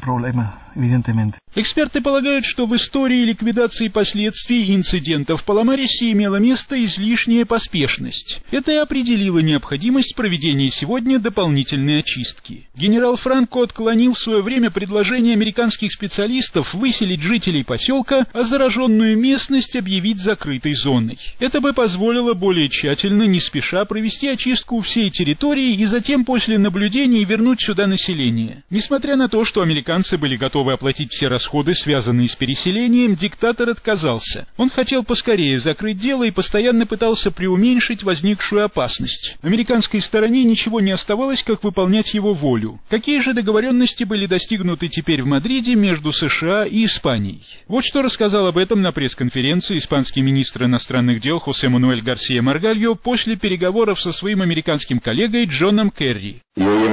[SPEAKER 9] Эксперты полагают, что в истории ликвидации последствий инцидентов в Паламаресе имела место излишняя поспешность. Это и определило необходимость проведения сегодня дополнительной очистки. Генерал Франко отклонил в свое время предложение американских специалистов выселить жителей поселка, а зараженную местность объявить закрытой зоной. Это бы позволило более тщательно, не спеша, провести очистку всей территории и затем после наблюдений вернуть сюда население. Несмотря на то, что американцы были готовы оплатить все расходы, связанные с переселением, диктатор отказался. Он хотел поскорее закрыть дело и постоянно пытался преуменьшить возникшую опасность. Американской стороне ничего не оставалось, как выполнять его волю. Какие же договоренности были достигнуты теперь в Мадриде между США и Испанией? Вот что рассказал об этом на пресс-конференции испанский министр иностранных дел Хосе Мануэль Гарсия Маргальо после переговоров со своим американским коллегой Джоном Керри.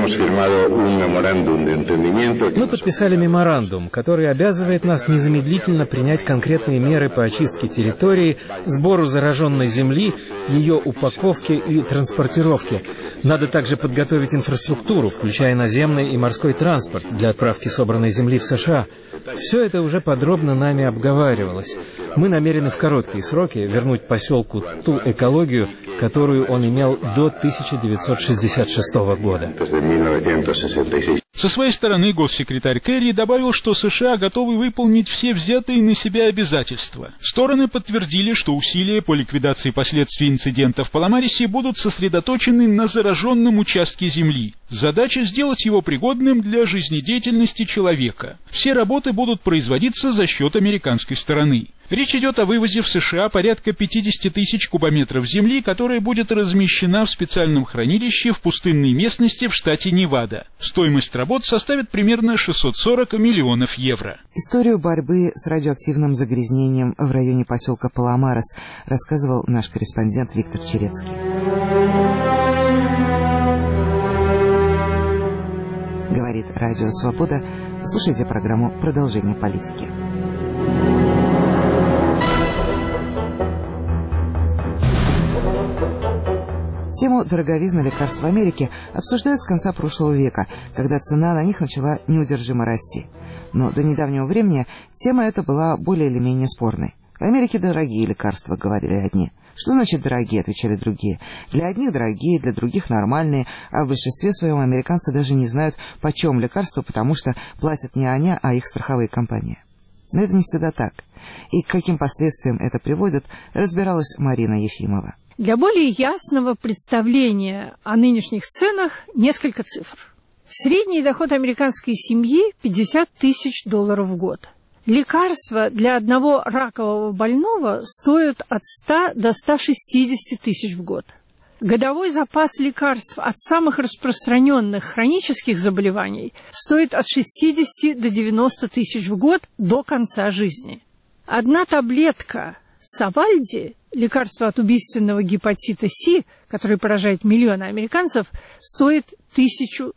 [SPEAKER 10] Мы подписали меморандум, который обязывает нас незамедлительно принять конкретные меры по очистке территории, сбору зараженной земли, ее упаковке и транспортировке. Надо также подготовить инфраструктуру, включая наземный и морской транспорт, для отправки собранной земли в США. Все это уже подробно нами обговаривалось. Мы намерены в короткие сроки вернуть поселку ту экологию, которую он имел до 1966 года.
[SPEAKER 9] Со своей стороны госсекретарь Керри добавил, что США готовы выполнить все взятые на себя обязательства. Стороны подтвердили, что усилия по ликвидации последствий инцидента в Паломарисе будут сосредоточены на зараженном участке земли. Задача сделать его пригодным для жизнедеятельности человека. Все работы будут производиться за счет американской стороны. Речь идет о вывозе в США порядка 50 тысяч кубометров земли, которая будет размещена в специальном хранилище в пустынной местности в штате Невада. Стоимость работ составит примерно 640 миллионов евро.
[SPEAKER 1] Историю борьбы с радиоактивным загрязнением в районе поселка Паломарес рассказывал наш корреспондент Виктор Черецкий. Говорит Радио Свобода. Слушайте программу «Продолжение политики». Тему дороговизны лекарств в Америке обсуждают с конца прошлого века, когда цена на них начала неудержимо расти. Но до недавнего времени тема эта была более или менее спорной. В Америке дорогие лекарства, говорили одни. Что значит дорогие, отвечали другие. Для одних дорогие, для других нормальные, а в большинстве своем американцы даже не знают, почем лекарства, потому что платят не они, а их страховые компании. Но это не всегда так. И к каким последствиям это приводит, разбиралась Марина Ефимова.
[SPEAKER 13] Для более ясного представления о нынешних ценах несколько цифр. Средний доход американской семьи – $50 тысяч в год. Лекарства для одного ракового больного стоят от 100 до 160 тысяч в год. Годовой запас лекарств от самых распространенных хронических заболеваний стоит от 60 до 90 тысяч в год до конца жизни. Одна таблетка Савальди, лекарство от убийственного гепатита С, который поражает миллионы американцев, стоит $1000.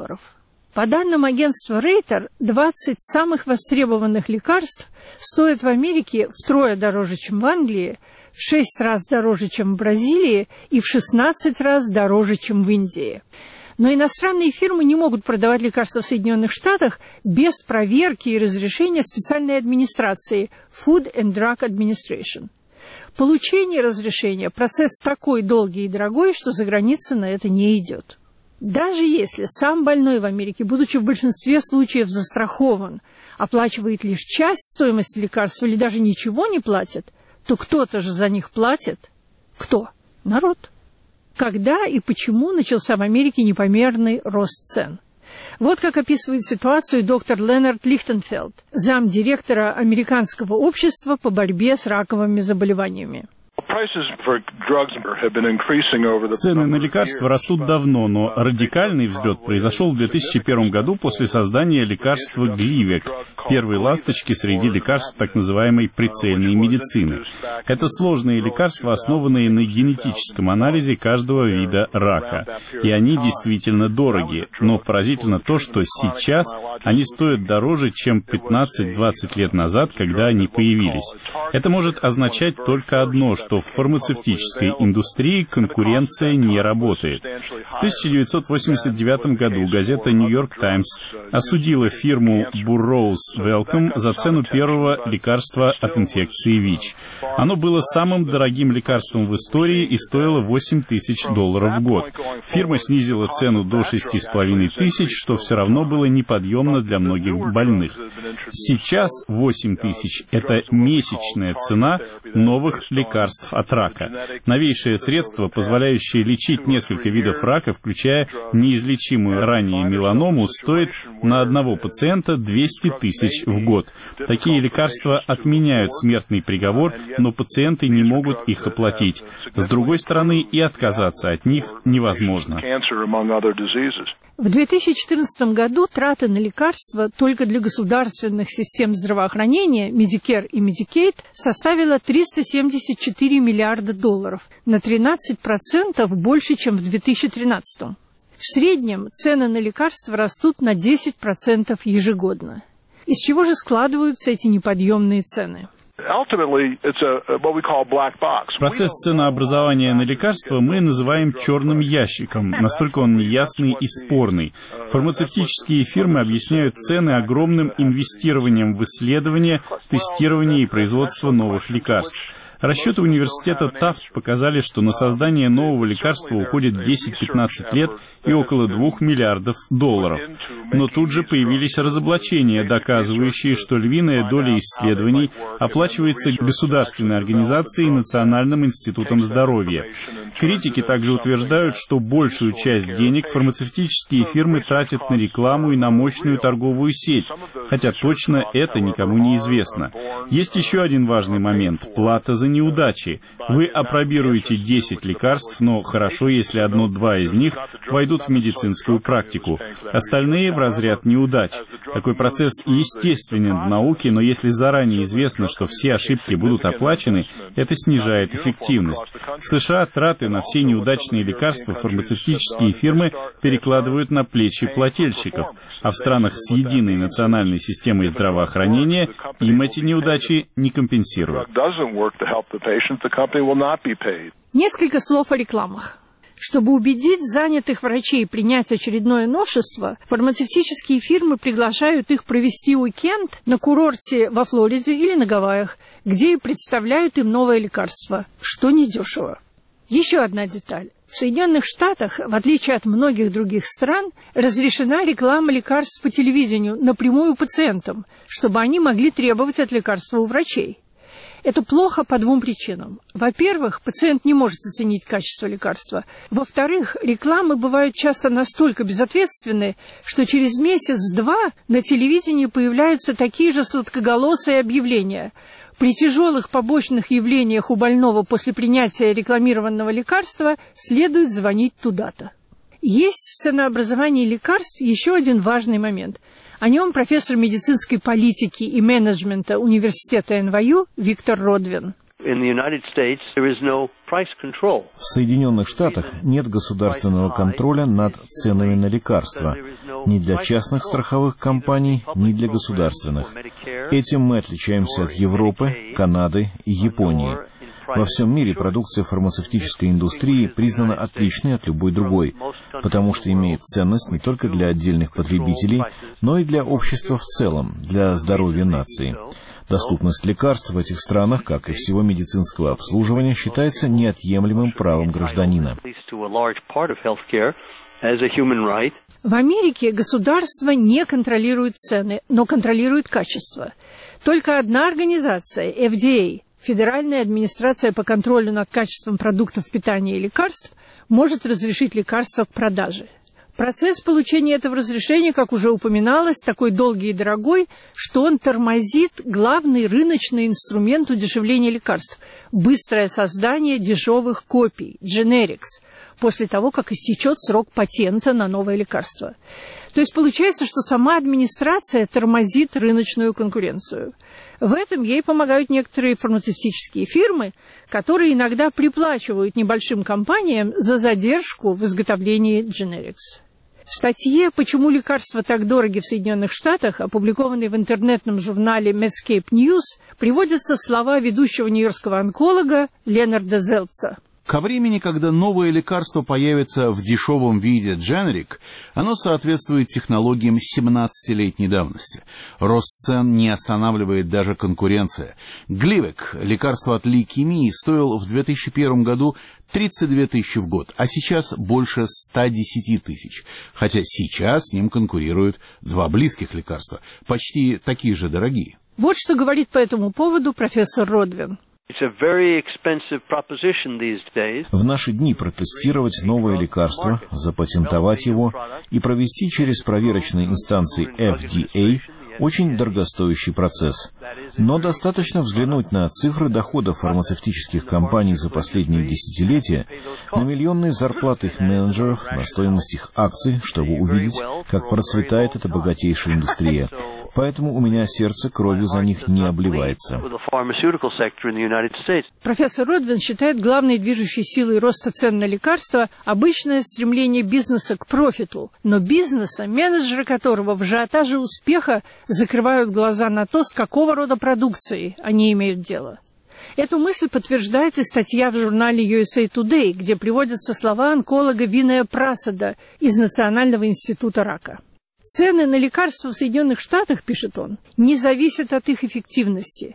[SPEAKER 13] По данным агентства Рейтер, 20 самых востребованных лекарств стоят в Америке втрое дороже, чем в Англии, в 6 раз дороже, чем в Бразилии и в 16 раз дороже, чем в Индии. Но иностранные фирмы не могут продавать лекарства в Соединенных Штатах без проверки и разрешения специальной администрации Food and Drug Administration. Получение разрешения – процесс такой долгий и дорогой, что за границей на это не идет. Даже если сам больной в Америке, будучи в большинстве случаев застрахован, оплачивает лишь часть стоимости лекарств или даже ничего не платит, то кто-то же за них платит. Кто? Народ. Когда и почему начался в Америке непомерный рост цен? Вот как описывает ситуацию доктор Ленард Лихтенфелд, замдиректора Американского общества по борьбе с раковыми заболеваниями.
[SPEAKER 14] Цены на лекарства растут давно, но радикальный взлет произошел в 2001 году после создания лекарства Гливек, первой ласточки среди лекарств так называемой прицельной медицины. Это сложные лекарства, основанные на генетическом анализе каждого вида рака. И они действительно дороги, но поразительно то, что сейчас они стоят дороже, чем 15-20 лет назад, когда они появились. Это может означать только одно, что в фармацевтической индустрии конкуренция не работает. В 1989 году газета «Нью Йорк Таймс» осудила фирму Burroughs Wellcome за цену первого лекарства от инфекции ВИЧ. Оно было самым дорогим лекарством в истории и стоило $8 тысяч в год. Фирма снизила цену до 6,5 тысяч, что все равно было неподъемно для многих больных. Сейчас 8 тысяч – это месячная цена новых лекарств от рака. Новейшее средство, позволяющее лечить несколько видов рака, включая неизлечимую ранее меланому, стоит на одного пациента 200 тысяч в год. Такие лекарства отменяют смертный приговор, но пациенты не могут их оплатить. С другой стороны, и отказаться от них невозможно.
[SPEAKER 13] В 2014 году траты на лекарства только для государственных систем здравоохранения Medicare и Medicaid составила $374 миллиарда, на 13% больше, чем в 2013. В среднем цены на лекарства растут на 10% ежегодно. Из чего же складываются эти неподъемные цены?
[SPEAKER 14] Процесс ценообразования на лекарства мы называем черным ящиком, настолько он неясный и спорный. Фармацевтические фирмы объясняют цены огромным инвестированием в исследования, тестирование и производство новых лекарств. Расчеты университета Тафт показали, что на создание нового лекарства уходит 10-15 лет и около $2 миллиардов. Но тут же появились разоблачения, доказывающие, что львиная доля исследований оплачивается государственной организацией и Национальным институтом здоровья. Критики также утверждают, что большую часть денег фармацевтические фирмы тратят на рекламу и на мощную торговую сеть, хотя точно это никому не известно. Есть еще один важный момент – плата за неудачи. Вы апробируете 10 лекарств, но хорошо, если 1-2 из них войдут в медицинскую практику. Остальные в разряд неудач. Такой процесс естественен в науке, но если заранее известно, что все ошибки будут оплачены, это снижает эффективность. В США траты на все неудачные лекарства фармацевтические фирмы перекладывают на плечи плательщиков, а в странах с единой национальной системой здравоохранения им эти неудачи не компенсируют.
[SPEAKER 13] Несколько слов о рекламах. Чтобы убедить занятых врачей принять очередное новшество, фармацевтические фирмы приглашают их провести уикенд на курорте во Флориде или на Гавайях, где и представляют им новое лекарство, что недешево. Еще одна деталь. В Соединенных Штатах, в отличие от многих других стран, разрешена реклама лекарств по телевидению напрямую пациентам, чтобы они могли требовать от лекарства у врачей. Это плохо по 2 причинам. Во-первых, пациент не может оценить качество лекарства. Во-вторых, рекламы бывают часто настолько безответственны, что через месяц-два на телевидении появляются такие же сладкоголосые объявления. При тяжелых побочных явлениях у больного после принятия рекламированного лекарства следует звонить туда-то. Есть в ценообразовании лекарств еще один важный момент. О нем профессор медицинской политики и менеджмента университета НВЮ Виктор Родвин.
[SPEAKER 11] В Соединенных Штатах нет государственного контроля над ценами на лекарства, ни для частных страховых компаний, ни для государственных. Этим мы отличаемся от Европы, Канады и Японии. Во всем мире продукция фармацевтической индустрии признана отличной от любой другой, потому что имеет ценность не только для отдельных потребителей, но и для общества в целом, для здоровья нации. Доступность лекарств в этих странах, как и всего медицинского обслуживания, считается неотъемлемым правом гражданина.
[SPEAKER 13] В Америке государство не контролирует цены, но контролирует качество. Только одна организация, FDA, Федеральная администрация по контролю над качеством продуктов питания и лекарств, может разрешить лекарства к продаже. Процесс получения этого разрешения, как уже упоминалось, такой долгий и дорогой, что он тормозит главный рыночный инструмент удешевления лекарств – быстрое создание дешевых копий, generics, после того, как истечет срок патента на новое лекарство. То есть получается, что сама администрация тормозит рыночную конкуренцию. В этом ей помогают некоторые фармацевтические фирмы, которые иногда приплачивают небольшим компаниям за задержку в изготовлении generics. В статье «Почему лекарства так дороги в Соединенных Штатах», опубликованной в интернетном журнале Medscape News, приводятся слова ведущего нью-йоркского онколога Ленарда Зелца.
[SPEAKER 15] Ко времени, когда новое лекарство появится в дешевом виде дженерик, оно соответствует технологиям 17-летней давности. Рост цен не останавливает даже конкуренция. Глivec, лекарство от лейкемии, стоил в 2001 году 32 тысячи в год, а сейчас больше 110 тысяч. Хотя сейчас с ним конкурируют 2 близких лекарства, почти такие же дорогие.
[SPEAKER 13] Вот что говорит по этому поводу профессор Родвин.
[SPEAKER 11] В наши дни протестировать новое лекарство, запатентовать его и провести через проверочные инстанции FDA – очень дорогостоящий процесс. Но достаточно взглянуть на цифры доходов фармацевтических компаний за последние десятилетия, на миллионные зарплаты их менеджеров, на стоимость их акций, чтобы увидеть, как процветает эта богатейшая индустрия. Поэтому у меня сердце кровью за них не обливается.
[SPEAKER 13] Профессор Родвин считает главной движущей силой роста цен на лекарства обычное стремление бизнеса к профиту, но бизнеса, менеджеры которого в ажиотаже успеха закрывают глаза на то, с какого рода продукцией они имеют дело. Эту мысль подтверждает и статья в журнале USA Today, где приводятся слова онколога Винея Прасада из Национального института рака. Цены на лекарства в Соединенных Штатах, пишет он, не зависят от их эффективности.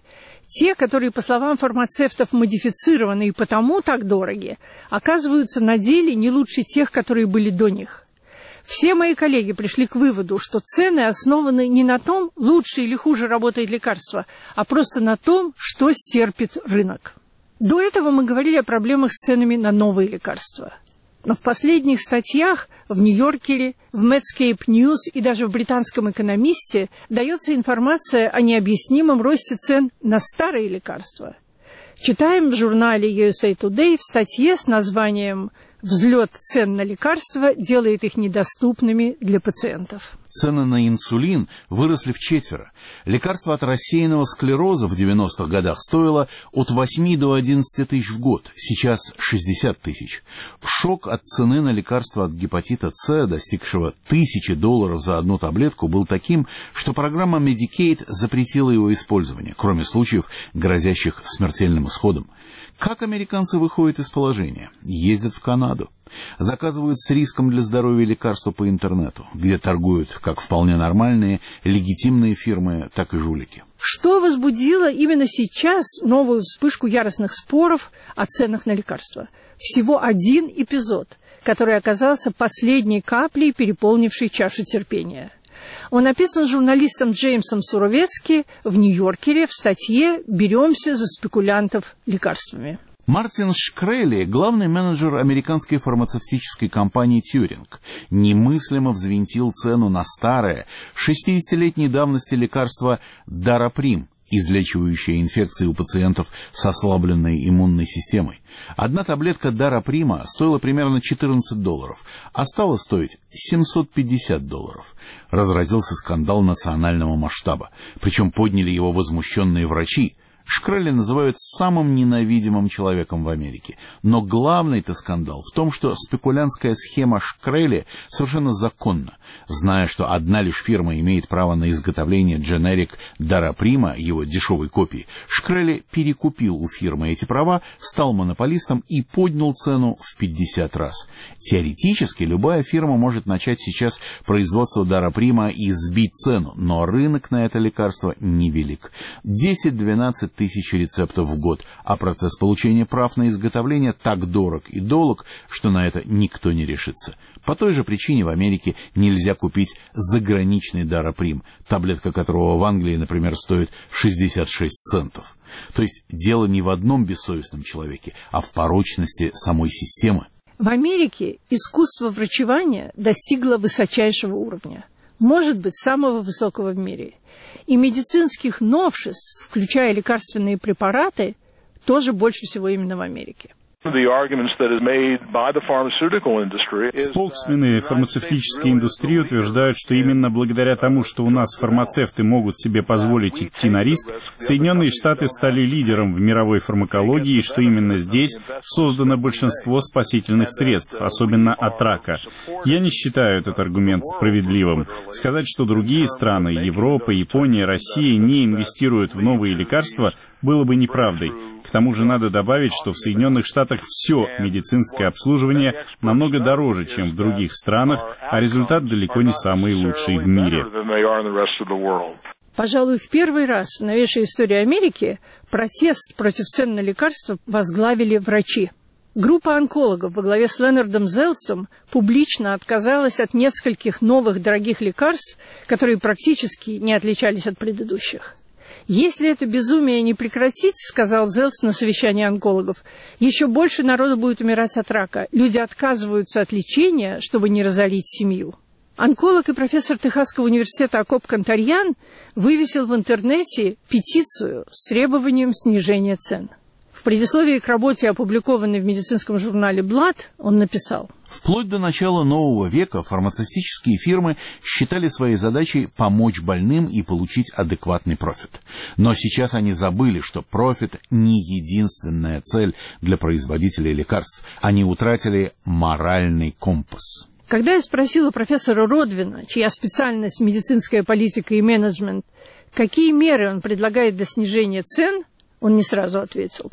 [SPEAKER 13] Те, которые, по словам фармацевтов, модифицированы и потому так дороги, оказываются на деле не лучше тех, которые были до них. Все мои коллеги пришли к выводу, что цены основаны не на том, лучше или хуже работает лекарство, а просто на том, что стерпит рынок. До этого мы говорили о проблемах с ценами на новые лекарства. Но в последних статьях в «Нью-Йоркере», в Medscape News и даже в британском «Экономисте» дается информация о необъяснимом росте цен на старые лекарства. Читаем в журнале USA Today в статье с названием «Взлет цен на лекарства делает их недоступными для пациентов».
[SPEAKER 15] Цены на инсулин выросли вчетверо. Лекарство от рассеянного склероза в 90-х годах стоило от 8 до 11 тысяч в год, сейчас 60 тысяч. Шок от цены на лекарство от гепатита С, достигшего $1000 за одну таблетку, был таким, что программа Medicaid запретила его использование, кроме случаев, грозящих смертельным исходом. Как американцы выходят из положения? Ездят в Канаду. Заказывают с риском для здоровья лекарства по интернету, где торгуют как вполне нормальные, легитимные фирмы, так и жулики.
[SPEAKER 13] Что возбудило именно сейчас новую вспышку яростных споров о ценах на лекарства? Всего один эпизод, который оказался последней каплей, переполнившей чашу терпения. Он написан журналистом Джеймсом Суровецки в «Нью-Йоркере» в статье «Беремся за спекулянтов лекарствами».
[SPEAKER 15] Мартин Шкрели, главный менеджер американской фармацевтической компании «Тьюринг», немыслимо взвинтил цену на старое, 60-летней давности лекарство «Дараприм», излечивающее инфекции у пациентов с ослабленной иммунной системой. Одна таблетка Дараприма стоила примерно $14, а стала стоить $750. Разразился скандал национального масштаба, причем подняли его возмущенные врачи. Шкрели называют самым ненавидимым человеком в Америке. Но главный-то скандал в том, что спекулянтская схема Шкрели совершенно законна. Зная, что одна лишь фирма имеет право на изготовление дженерик Дараприма, его дешевой копии, Шкрели перекупил у фирмы эти права, стал монополистом и поднял цену в 50 раз. Теоретически любая фирма может начать сейчас производство Дараприма и сбить цену, но рынок на это лекарство невелик. 10-12 тысяч рецептов в год, а процесс получения прав на изготовление так дорог и долг, что на это никто не решится. По той же причине в Америке нельзя купить заграничный Дараприм, таблетка которого в Англии, например, стоит 66 центов. То есть дело не в одном бессовестном человеке, а в порочности самой системы.
[SPEAKER 13] В Америке искусство врачевания достигло высочайшего уровня, может быть, самого высокого в мире. И медицинских новшеств, включая лекарственные препараты, тоже больше всего именно в Америке.
[SPEAKER 14] Споксмены фармацевтической индустрии утверждают, что именно благодаря тому, что у нас фармацевты могут себе позволить идти на риск, Соединенные Штаты стали лидером в мировой фармакологии, и что именно здесь создано большинство спасительных средств, особенно от рака. Я не считаю этот аргумент справедливым. Сказать, что другие страны, Европа, Япония, Россия не инвестируют в новые лекарства, было бы неправдой. К тому же надо добавить, что в Соединенных Штатах все медицинское обслуживание намного дороже, чем в других странах, а результат далеко не самый лучший в мире.
[SPEAKER 13] Пожалуй, в первый раз в новейшей истории Америки протест против цен на лекарства возглавили врачи. Группа онкологов во главе с Ленардом Зелцем публично отказалась от нескольких новых дорогих лекарств, которые практически не отличались от предыдущих. «Если это безумие не прекратить, — сказал Зелц на совещании онкологов, — еще больше народу будет умирать от рака. Люди отказываются от лечения, чтобы не разорить семью». Онколог и профессор Техасского университета Акоп Кантарьян вывесил в интернете петицию с требованием снижения цен. В предисловии к работе, опубликованной в медицинском журнале Blood, он написал:
[SPEAKER 15] «Вплоть до начала нового века фармацевтические фирмы считали своей задачей помочь больным и получить адекватный профит. Но сейчас они забыли, что профит не единственная цель для производителей лекарств. Они утратили моральный компас».
[SPEAKER 13] Когда я спросила профессора Родвина, чья специальность медицинская политика и менеджмент, какие меры он предлагает для снижения цен, он не сразу ответил.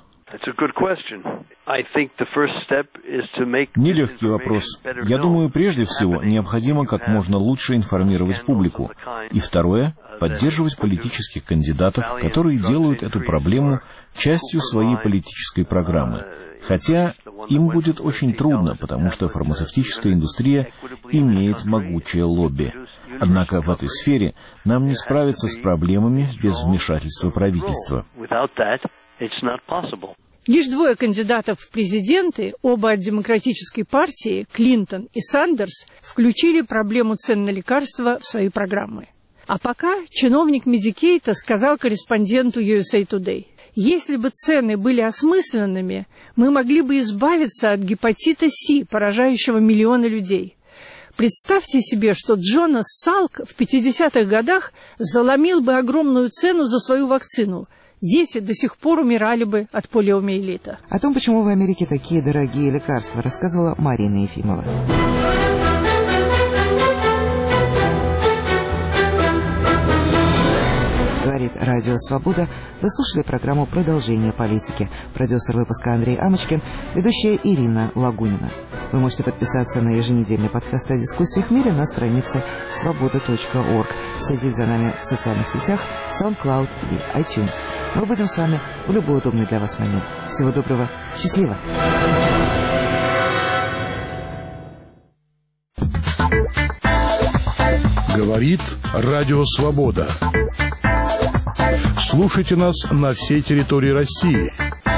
[SPEAKER 11] Нелегкий вопрос. Я думаю, прежде всего, необходимо как можно лучше информировать публику. И второе, поддерживать политических кандидатов, которые делают эту проблему частью своей политической программы. Хотя им будет очень трудно, потому что фармацевтическая индустрия имеет могучее лобби. Однако в этой сфере нам не справиться с проблемами без вмешательства правительства.
[SPEAKER 13] Лишь двое кандидатов в президенты, оба от Демократической партии, Клинтон и Сандерс, включили проблему цен на лекарства в свои программы. А пока чиновник Медикейта сказал корреспонденту USA Today: если бы цены были осмысленными, мы могли бы избавиться от гепатита С, поражающего миллионы людей. Представьте себе, что Джонас Салк в 50-х годах заломил бы огромную цену за свою вакцину. Дети до сих пор умирали бы от полиомиелита.
[SPEAKER 1] О том, почему в Америке такие дорогие лекарства, рассказывала Марина Ефимова. Говорит Радио Свобода. Вы слушали программу «Продолжение политики». Продюсер выпуска Андрей Амочкин, ведущая Ирина Лагунина. Вы можете подписаться на еженедельный подкаст о дискуссиях в мире на странице svoboda.org, следить за нами в социальных сетях, SoundCloud и iTunes. Мы будем с вами в любой удобный для вас момент. Всего доброго. Счастливо.
[SPEAKER 16] Говорит Радио Свобода. Слушайте нас на всей территории России.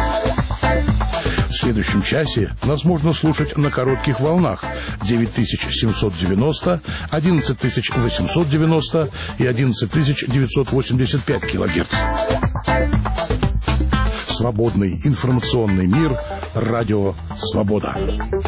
[SPEAKER 16] В следующем часе нас можно слушать на коротких волнах 9790, 11890 и 11985 килогерц. Свободный информационный мир. Радио Свобода.